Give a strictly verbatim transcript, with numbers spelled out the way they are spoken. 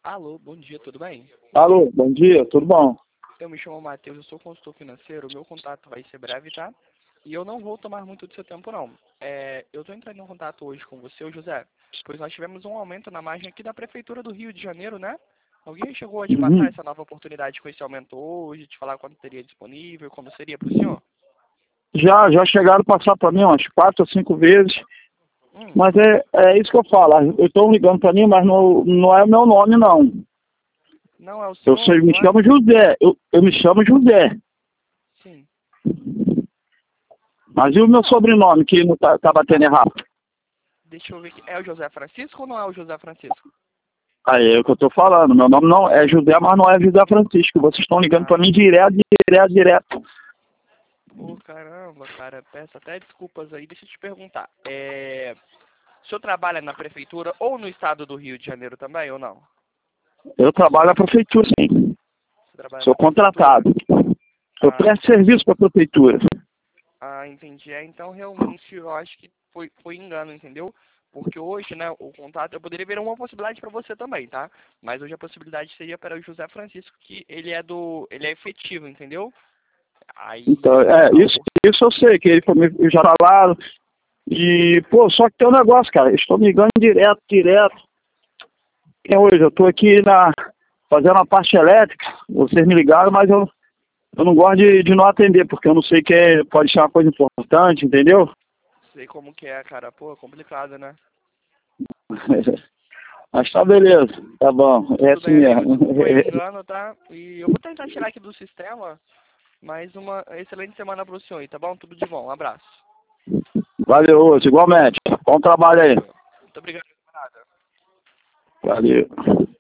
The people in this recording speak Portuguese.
Alô, bom dia, tudo bem? Alô, bom dia, tudo bom? Eu me chamo Matheus, eu sou consultor financeiro, o meu contato vai ser breve, tá? E eu não vou tomar muito do seu tempo, não. É, eu estou entrando em contato hoje com você, ô José, pois nós tivemos um aumento na margem aqui da Prefeitura do Rio de Janeiro, né? Alguém chegou a te passar Uhum. essa nova oportunidade com esse aumento hoje, te falar quando teria disponível, como seria para o senhor? Já, já chegaram a passar para mim umas quatro ou cinco vezes, Hum, mas é, é isso que eu falo. Eu estou ligando para mim, mas não, não é o meu nome, não. não é o Eu senhor, sei, me não é? chamo José, eu, eu me chamo José. Sim. Mas e o meu Não, sobrenome, que não tá, tá batendo errado? deixa eu ver aqui. É o José Francisco ou não é o José Francisco? Aí é o que eu estou falando. Meu nome não é José, mas não é José Francisco. Vocês estão ligando para Ah, mim direto, direto, direto. pô, caramba, cara, peço até desculpas aí. Deixa eu te perguntar. É, o senhor trabalha na prefeitura ou no estado do Rio de Janeiro também, ou não? Eu trabalho na prefeitura, sim. Você trabalha Sou na prefeitura? contratado. Eu Ah, presto serviço para a prefeitura. ah, entendi. É, então, realmente, eu acho que foi, foi engano, entendeu? Porque hoje, né, o contato, eu poderia ver uma possibilidade para você também, tá? Mas hoje a possibilidade seria para o José Francisco, que ele é do, ele é efetivo, entendeu? Então, Aí, é, a isso, opor- isso eu sei, que ele foi me já falaram. E, pô, só que tem um negócio, cara, eles estão me ligando direto, direto. E hoje, eu tô aqui na, fazendo a parte elétrica, vocês me ligaram, mas eu, eu não gosto de, de não atender, porque eu não sei que é, pode ser uma coisa importante, entendeu? sei como que é, cara. Pô, é complicado, né? Mas tá beleza, tá bom, é Tudo assim bem, amigo. mesmo. Foi engano, tá? E eu vou tentar tirar aqui do sistema. Mais uma excelente semana para o senhor aí, tá bom? Tudo de bom. Um abraço. Valeu, outro, igualmente. Bom trabalho aí. Valeu. Muito obrigado. Valeu.